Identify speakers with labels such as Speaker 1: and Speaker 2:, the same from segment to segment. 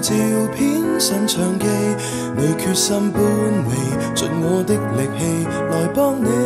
Speaker 1: 照片新唱 K， 你決心搬離，盡我的力氣來幫你。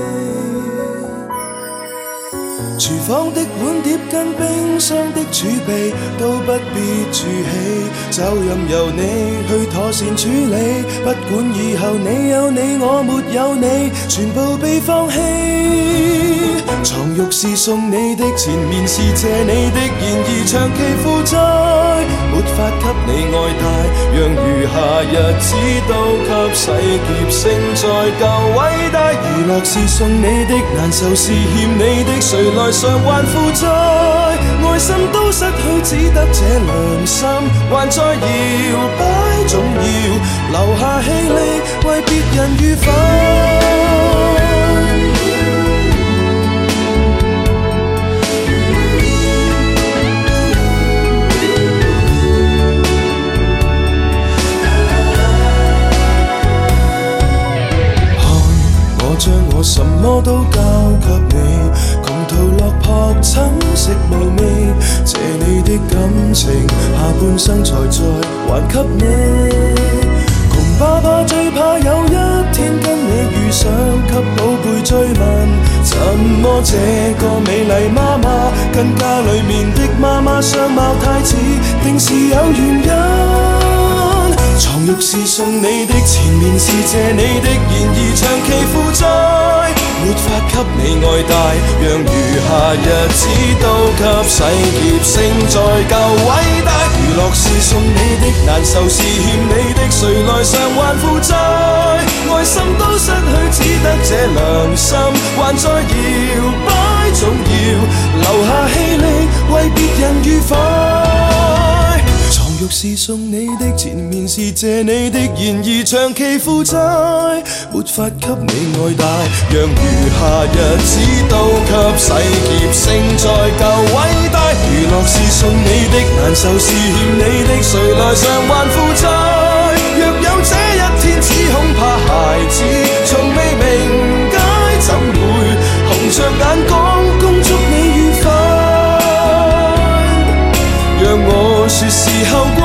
Speaker 1: 廚房的碗碟跟冰箱的儲備都不必儲起，就任由你去妥善處理。不管以後你有你，我沒有你，全部被放棄。床褥是送你的，前面是借你的，然而長期負債，沒法給你愛戴，讓餘下日子都給洗劫勝在夠偉大。娛樂是送你的，難受是欠你的，誰來償還負債？愛心都失去，只得這良心還在搖擺，總要留下氣力為別人愉快。將我什麼都交給你，窮途落魄寢食無味，借你的感情，下半生才再還給你。窮爸爸最怕有一天跟你遇上，給寶貝追問，怎麼這個美麗媽媽跟家裏面的媽媽相貌太似，定是有原因。床褥是送你的，前面是借你的，然而長期負債，沒法給你愛戴，讓餘下日子都給洗劫勝在夠偉大。娛樂是送你的，難受是欠你的，誰來償還負債？愛心都失去，只得這良心還在搖擺，總要留下氣力為別人愉快。床褥是送你的，前面是借你的，然而長期負債，沒法給你愛戴，讓餘下日子都給洗劫勝在夠偉大。娛樂是送你的，難受是欠你的，誰來償還負債？若有這一天，只恐怕孩子從未明解，怎會紅着眼光恭祝你愉快？讓我說時候